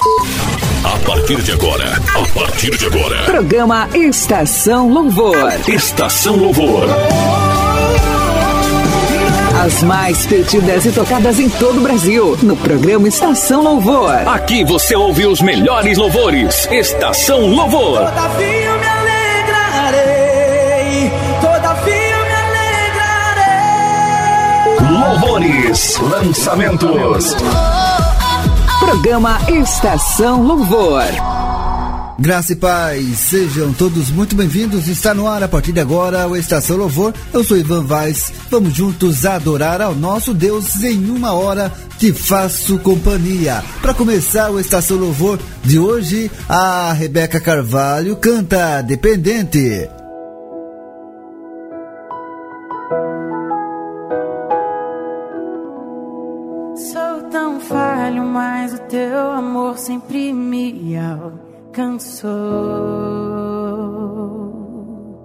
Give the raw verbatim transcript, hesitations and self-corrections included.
A partir de agora, a partir de agora, programa Estação Louvor. Estação Louvor. As mais pedidas e tocadas em todo o Brasil, no programa Estação Louvor. Aqui você ouve os melhores louvores. Estação Louvor. Todavia me alegrarei, todavia me alegrarei. Louvores, lançamentos. Programa Estação Louvor. Graça e paz, sejam todos muito bem-vindos. Está no ar a partir de agora o Estação Louvor. Eu sou Ivan Vaz. Vamos juntos adorar ao nosso Deus em uma hora te faço companhia. Para começar o Estação Louvor de hoje, a Rebeca Carvalho canta Dependente. Sou tão falho, mas o teu amor sempre me alcançou.